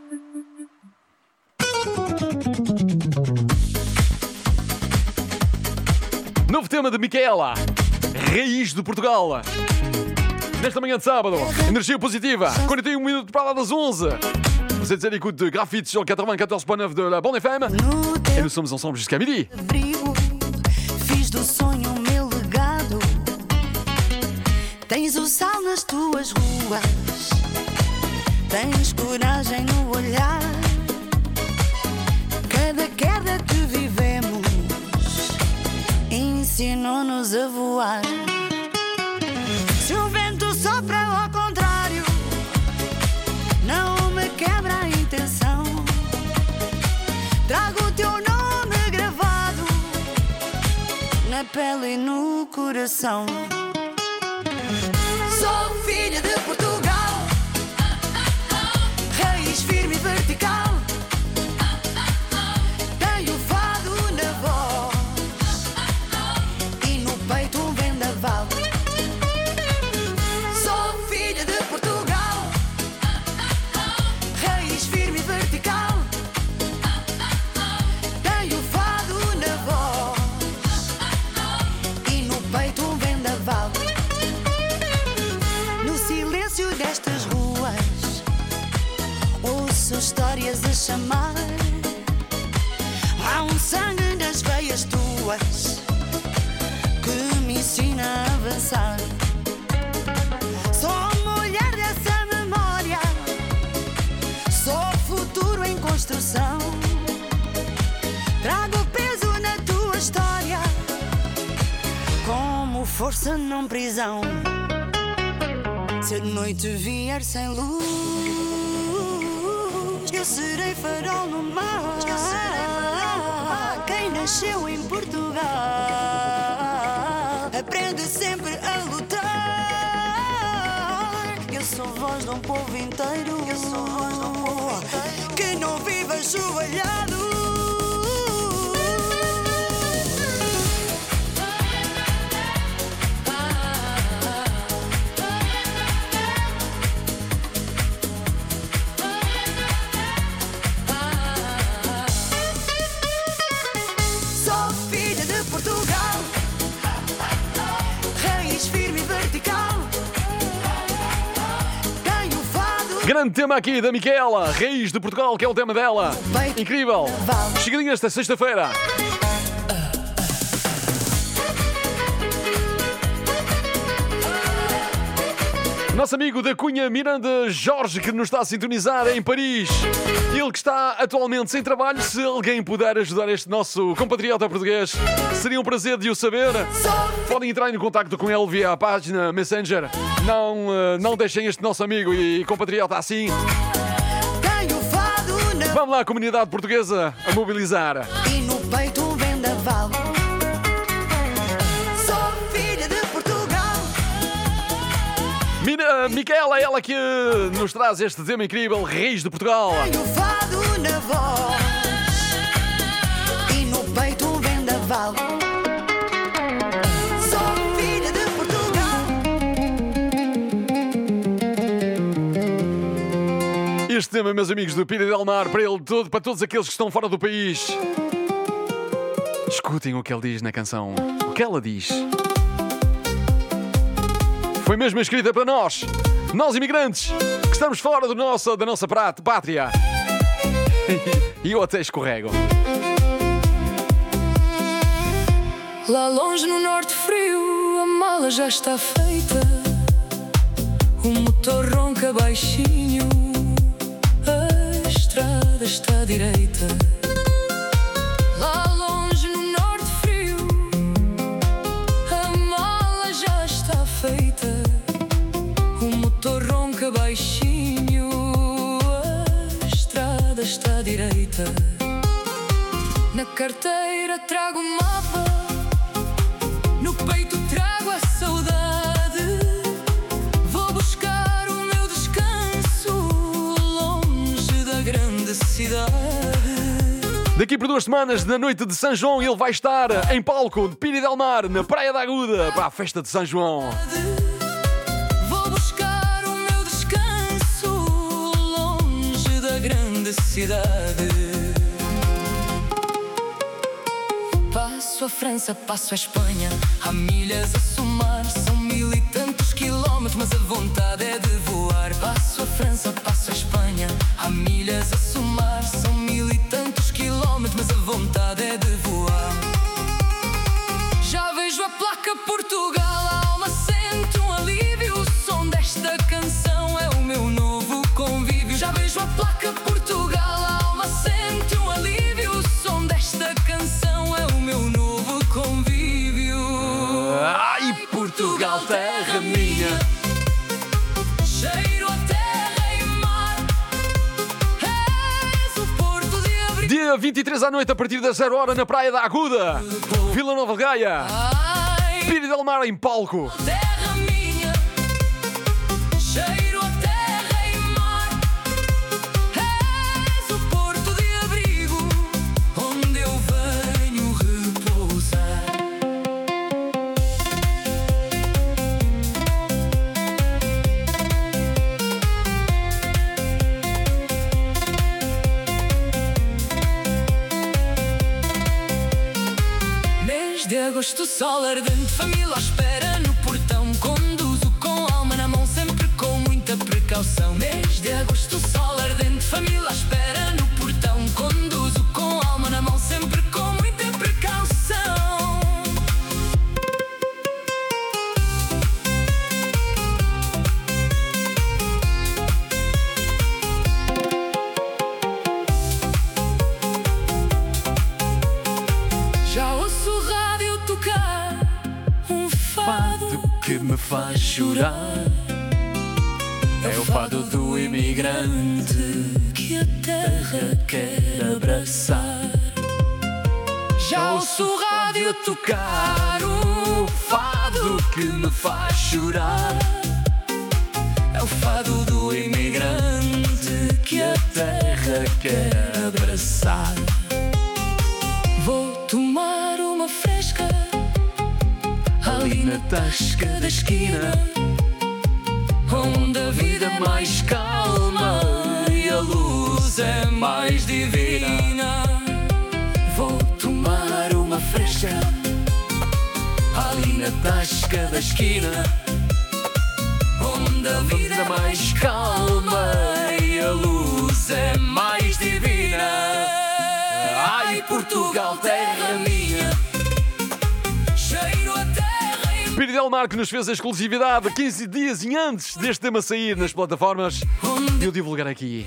[SPEAKER 1] Novo tema de Micaela, Raiz de Portugal. Nesta manhã de sábado, energia positiva, 41 minutos para lá das 11. Vous êtes à l'écoute de Graffiti sur le 94.9 de la Bande FM. Et nous sommes ensemble jusqu'à midi.
[SPEAKER 13] Abrigo, fiz do sonho o meu legado. Tens o sal nas tuas ruas, tens coragem no olhar. Cada queda que vivemos ensinou-nos a voar. Se o vento sopra ao contrário, não me quebra a intenção. Trago o teu nome gravado na pele e no coração. Sou filha de Portugal, raiz firme e vertical. Tenho fado na voz e no peito um vendaval. Sou filha de Portugal, raiz firme e vertical. Tenho fado na voz e no peito um vendaval. No silêncio destas ruas, Ouço histórias a chamar. Há um sangue nas veias tuas que me ensina a avançar. Sou mulher dessa memória, sou futuro em construção. Trago peso na tua história, como força num prisão. Se a noite vier sem luz, eu serei farol no mar. Quem nasceu em Portugal aprende sempre a lutar. Eu sou voz de um povo inteiro, que não vive ajoelhado.
[SPEAKER 1] Grande tema aqui da Micaela, Raiz de Portugal, que é o tema dela. Incrível. Chegadinha esta sexta-feira. Nosso amigo da Cunha Miranda Jorge, que nos está a sintonizar em Paris. Ele que está atualmente sem trabalho. Se alguém puder ajudar este nosso compatriota português, seria um prazer de o saber. Podem entrar em contato com ele via a página Messenger. Não deixem este nosso amigo e compatriota assim. Vamos lá, comunidade portuguesa, a mobilizar.
[SPEAKER 13] E no peito um vendaval.
[SPEAKER 1] Micaela, ela que nos traz este tema incrível, Raiz de Portugal.
[SPEAKER 13] Tenho fado na voz e no peito um vendaval. Sou filha de Portugal.
[SPEAKER 1] Este tema, meus amigos, do Pira del Mar, para todos aqueles que estão fora do país. Escutem o que ele diz na canção. O que ela diz. Foi mesmo escrita para nós imigrantes, que estamos fora da nossa pátria. E eu até escorrego.
[SPEAKER 12] Lá longe no norte frio, a mala já está feita. O motor ronca baixinho, a estrada está direita. Lá longe no norte frio, a mala já está feita. O motor ronca baixinho, a estrada está direita. Na carteira trago um mapa, no peito trago a saudade. Vou buscar o meu descanso longe da grande cidade.
[SPEAKER 1] Daqui por 2 semanas, na noite de São João, ele vai estar em palco de Pira del Mar, na Praia da Aguda, para a festa de São João.
[SPEAKER 12] Vou buscar o meu descanso longe da grande cidade. Passo a França, passo a Espanha, há milhas a somar. São 1000 e tantos quilómetros, mas a vontade é de voar. Passo a França, passo a Espanha, há milhas a somar. São 1000 e tantos quilómetros, mas a vontade é de voar. Já vejo a placa Portugal, a alma sente um alívio. O som desta canção é o meu novo convívio. Já vejo a placa Portugal, a alma sente um alívio. O som desta canção é o meu novo convívio.
[SPEAKER 1] Ai, Portugal, terra minha,
[SPEAKER 12] cheiro a terra e mar. És o porto de abril.
[SPEAKER 1] Dia 23 à noite, a partir das 0 horas, na Praia da Aguda, Vila Nova de Gaia. Pira del Mar em palco.
[SPEAKER 12] Terra minha, cheiro a terra e mar. És o porto de abrigo, onde eu venho repousar. Mês de agosto, sol ardente, família à espera no portão. Conduzo com a alma na mão, sempre com muita precaução. Mês de agosto, sol ardente, família
[SPEAKER 11] me faz chorar. É o fado do imigrante que a terra quer abraçar. Já ouço o rádio tocar o fado que me faz chorar. É o fado do imigrante que a terra quer abraçar. Vou tomar uma fresca ali na tasca da esquina, onde a vida é mais calma e a luz é mais divina. Vou tomar uma fresca ali na tasca da esquina, onde a vida é mais calma e a luz é mais divina. Ai, Portugal, terra minha, cheiro a terra e...
[SPEAKER 1] Piri Del Mar, que nos fez a exclusividade 15 dias e antes deste tema sair nas plataformas, e eu divulgar aqui.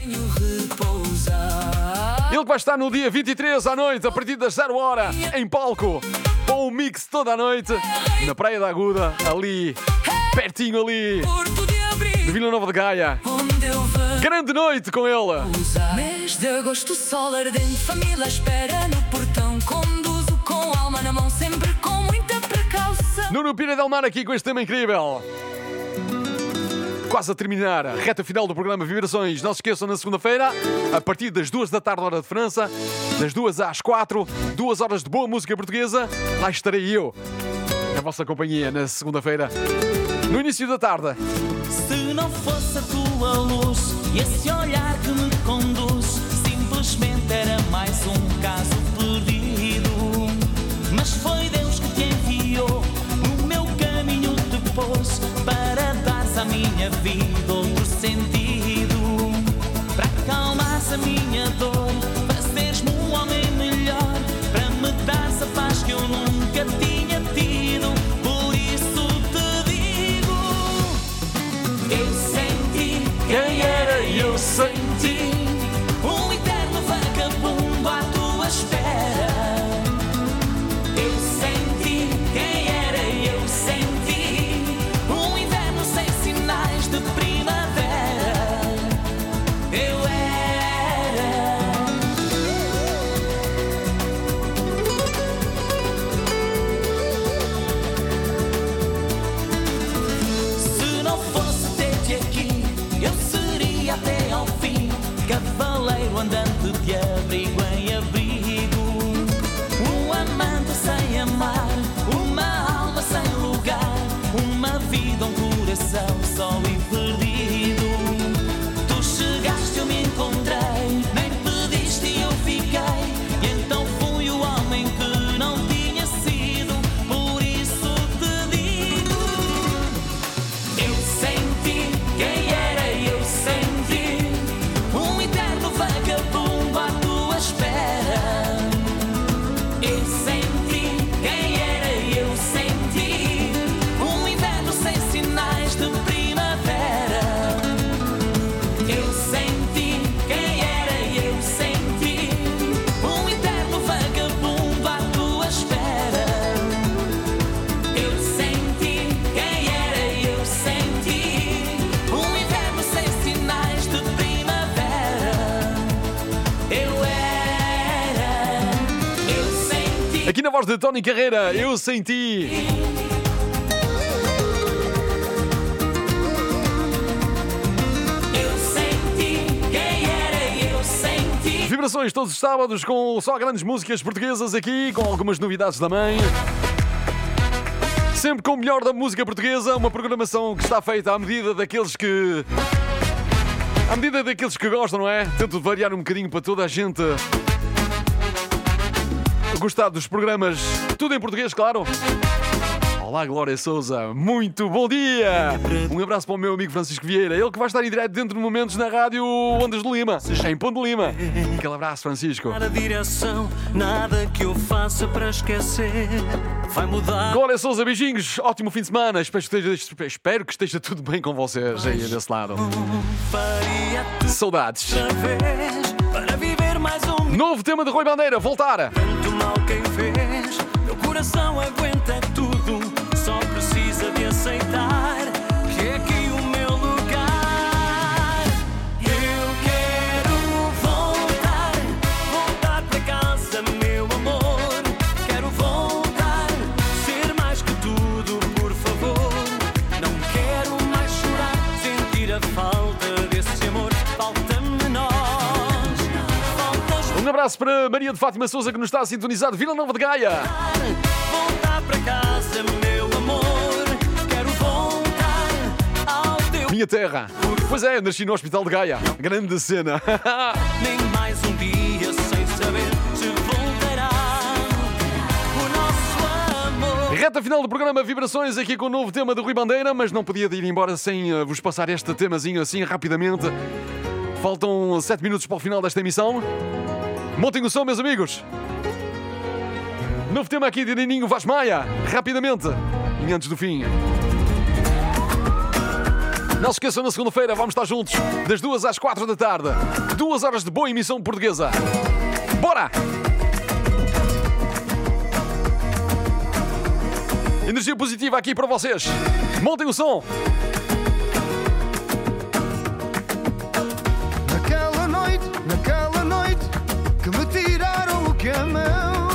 [SPEAKER 1] Ele que vai estar no dia 23 à noite, a partir das 0 hora, em palco, com o mix toda a noite, na Praia da Aguda, ali, pertinho ali, de Vila Nova de Gaia. Grande noite com ele.
[SPEAKER 11] Mês de agosto, sol ardente, família à espera no portão. Conduzo com a alma na mão, sempre com muita precaução.
[SPEAKER 1] Nuno Piri Del Mar aqui com este tema incrível. Quase a terminar a reta final do programa Vibrações. Não se esqueçam, na segunda-feira, a partir das 2 da tarde, hora de França, das 2 às 4, 2 horas de boa música portuguesa. Lá estarei eu, na vossa companhia, na segunda-feira, no início da tarde.
[SPEAKER 9] Se não fosse a tua luz e esse olhar que me conduz, simplesmente era mais um caso perdido. Mas foi Deus que te enviou, no meu caminho te pôs, para dares à minha vida outro sentido, para acalmares a minha dor, para seres-me um homem melhor, para me dares a paz que eu nunca tinha tido. Por isso te digo, eu senti quem era, eu senti um eterno vagabundo à tua espera. Eu senti quem era, eu senti um inverno sem sinais de primavera. Eu era. Se não fosse ter-te aqui, eu seria até ao fim cavaleiro andante de abrigo em abrigo, um amante sem amar, uma alma sem lugar, uma vida, um coração só e perdido. Tu chegaste, eu me encontrei, nem pediste e eu fiquei, e então fui o homem que não tinha sido. Por isso te digo, eu senti quem era, eu senti um eterno vagabundo à tua espera. Eu senti quem era, eu senti um inverno sem sinais de primavera. Eu senti quem era, eu senti um eterno vagabundo à tua espera. Eu senti quem era, eu senti um inverno sem sinais de primavera. Eu era, eu senti.
[SPEAKER 1] Aqui na voz de Tony Carreira, eu senti.
[SPEAKER 9] Eu senti quem era, eu senti.
[SPEAKER 1] Vibrações todos os sábados com só grandes músicas portuguesas aqui, com algumas novidades também. Sempre com o melhor da música portuguesa, uma programação que está feita à medida daqueles que... à medida daqueles que gostam, não é? Tento variar um bocadinho para toda a gente gostar dos programas, tudo em português, claro. Olá, Glória Souza, muito bom dia! Um abraço para o meu amigo Francisco Vieira, ele que vai estar em direto dentro de momentos na rádio Ondas de Lima, em Ponte de Lima. Aquele abraço, Francisco.
[SPEAKER 5] A direção, nada que eu faça para esquecer vai mudar.
[SPEAKER 1] Glória Souza, beijinhos, ótimo fim de semana. Espero que esteja tudo bem com vocês aí desse lado. Saudades.
[SPEAKER 5] Para viver mais
[SPEAKER 1] Novo tema de Rui Bandeira, voltar.
[SPEAKER 5] Tanto mal quem fez, meu coração aguenta tudo, só precisa de aceitar.
[SPEAKER 1] abraço para Maria de Fátima Souza, que nos está a sintonizar de Vila Nova de Gaia.
[SPEAKER 9] Voltar para casa, meu amor. Quero voltar ao teu.
[SPEAKER 1] Minha terra. Pois é, nasci no Hospital de Gaia. Grande cena.
[SPEAKER 9] Nem mais um dia sem saber se voltará o nosso amor.
[SPEAKER 1] Reta final do programa Vibrações, aqui com o novo tema de Rui Bandeira, mas não podia ir embora sem vos passar este temazinho assim rapidamente. Faltam 7 minutos para o final desta emissão. Montem o som, meus amigos. Novo tema aqui de Nininho Vaz Maia. Rapidamente. E antes do fim. Não se esqueçam, na segunda-feira vamos estar juntos, das 2 às 4 da tarde. 2 horas de boa emissão portuguesa. Bora! Energia positiva aqui para vocês. Montem o som.
[SPEAKER 14] Naquela noite que me tiraram o camão,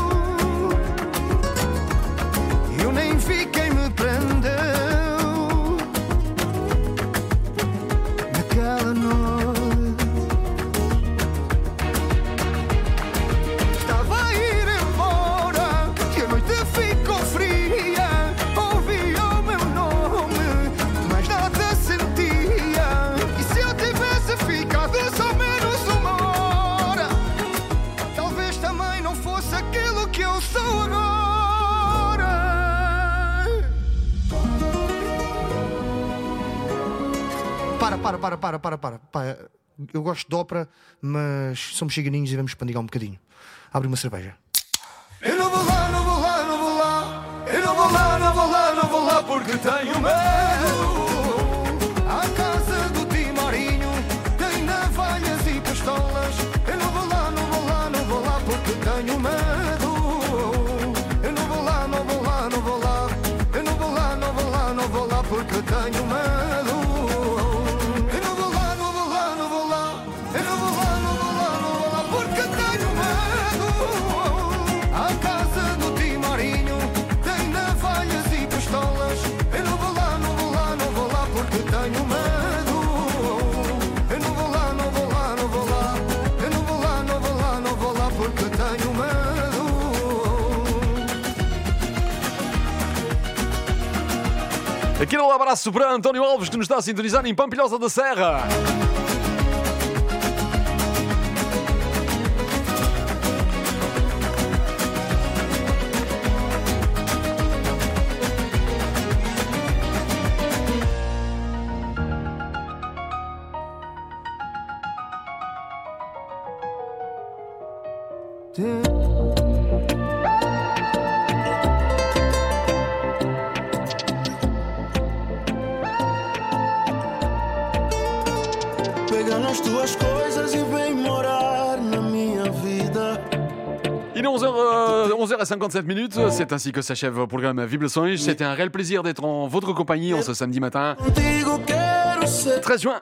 [SPEAKER 14] eu nem vi quem me prendeu. Naquela noite estava a ir embora e a noite ficou fria. Ouvia o meu nome, mas nada sentia. E se eu tivesse ficado só menos uma hora, talvez também não fosse aquilo que eu sou agora. Para. Eu gosto de ópera, mas somos chiganinhos e vamos pandigar um bocadinho. Abre uma cerveja. Eu não vou lá, não vou lá, não vou lá. Eu não vou lá, não vou lá, não vou lá porque tenho medo. À casa do Timorinho tem navalhas e pistolas. Eu não vou lá, não vou lá, não vou lá porque tenho medo. Eu não vou lá, não vou lá, não vou lá. Eu não vou lá, não vou lá, não vou lá porque tenho medo.
[SPEAKER 1] Aqui um abraço para António Alves, que nos está a sintonizar em Pampilhosa da Serra.
[SPEAKER 15] Pega nas tuas coisas e vem morar na minha vida.
[SPEAKER 1] Il est 11h57 minutes, c'est ainsi que s'achève le programme Vibrações. C'était un réel plaisir d'être en votre compagnie en ce samedi matin, 13 juin.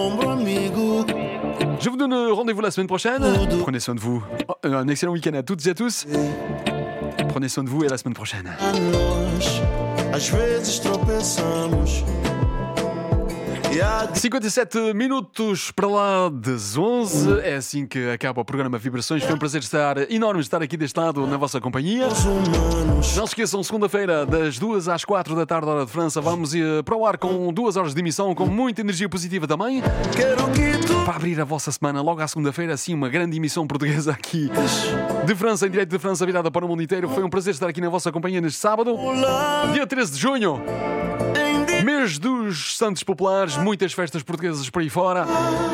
[SPEAKER 1] Je vous donne rendez-vous la semaine prochaine. Prenez soin de vous. Un excellent week-end à toutes et à tous. Prenez soin de vous et à la semaine prochaine.
[SPEAKER 15] Às vezes tropeçamos.
[SPEAKER 1] 57 minutos para lá das 11. É assim que acaba o programa Vibrações. Foi um prazer enorme estar aqui deste lado na vossa companhia. Não se esqueçam, segunda-feira, das 2 às 4 da tarde, hora de França, vamos para o ar com 2 horas de emissão, com muita energia positiva também. Para abrir a vossa semana, logo à segunda-feira, assim, uma grande emissão portuguesa aqui de França, em direto de França, virada para o mundo inteiro. Foi um prazer estar aqui na vossa companhia neste sábado, dia 13 de junho. Mês dos Santos Populares, muitas festas portuguesas por aí fora.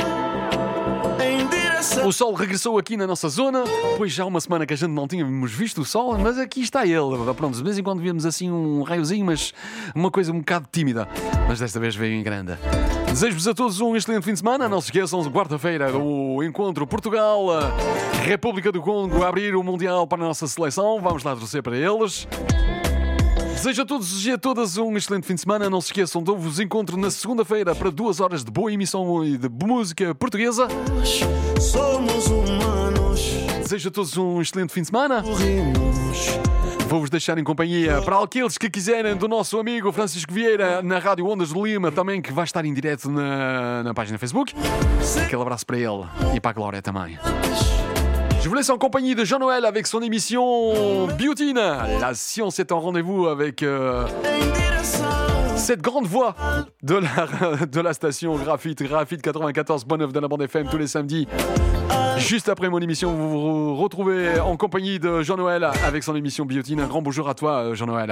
[SPEAKER 1] O sol regressou aqui na nossa zona, pois já há uma semana que a gente não tínhamos visto o sol, mas aqui está ele. Pronto, de vez em quando víamos assim um raiozinho, mas uma coisa um bocado tímida. Mas desta vez veio em grande. Desejo-vos a todos um excelente fim de semana. Não se esqueçam, quarta-feira, o encontro Portugal-República do Congo a abrir o Mundial para a nossa seleção. Vamos lá torcer para eles. Desejo a todos e a todas um excelente fim de semana. Não se esqueçam de vos encontro na segunda-feira para 2 horas de boa emissão e de música portuguesa.
[SPEAKER 15] Somos humanos.
[SPEAKER 1] Desejo a todos um excelente fim de semana. Vou-vos deixar em companhia para aqueles que quiserem do nosso amigo Francisco Vieira na Rádio Ondas de Lima, também, que vai estar em direto na página Facebook. Aquele abraço para ele e para a Glória também. Je vous laisse en compagnie de Jean-Noël avec son émission Beauty. La science est en rendez-vous avec cette grande voix de la station Graphite 94.9 de la bande FM tous les samedis. Juste après mon émission, vous vous retrouvez en compagnie de Jean-Noël avec son émission Beauty. Un grand bonjour à toi, Jean-Noël.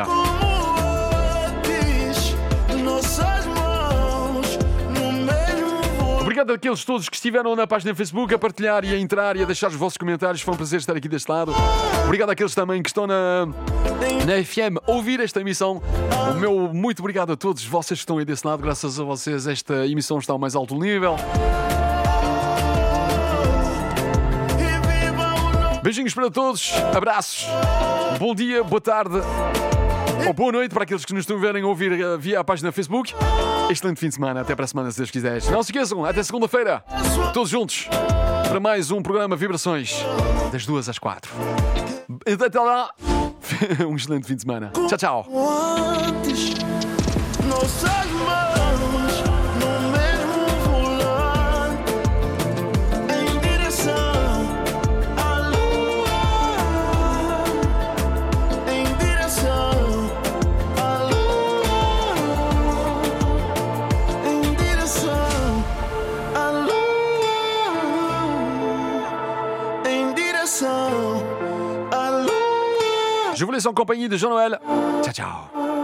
[SPEAKER 1] Obrigado àqueles todos que estiveram na página Facebook a partilhar e a entrar e a deixar os vossos comentários. Foi um prazer estar aqui deste lado. Obrigado àqueles também que estão na FM a ouvir esta emissão. O meu muito obrigado a todos vocês que estão aí desse lado. Graças a vocês esta emissão está ao mais alto nível. Beijinhos para todos, abraços, bom dia, boa tarde ou boa noite para aqueles que nos estão a verem ouvir via a página Facebook. Excelente fim de semana, até para a semana se Deus quiseres. Não se esqueçam, até segunda-feira, todos juntos, para mais um programa Vibrações, das 2 às 4. Até lá, um excelente fim de semana. Tchau, tchau. Je vous laisse en compagnie de Jean-Noël. Ciao, ciao.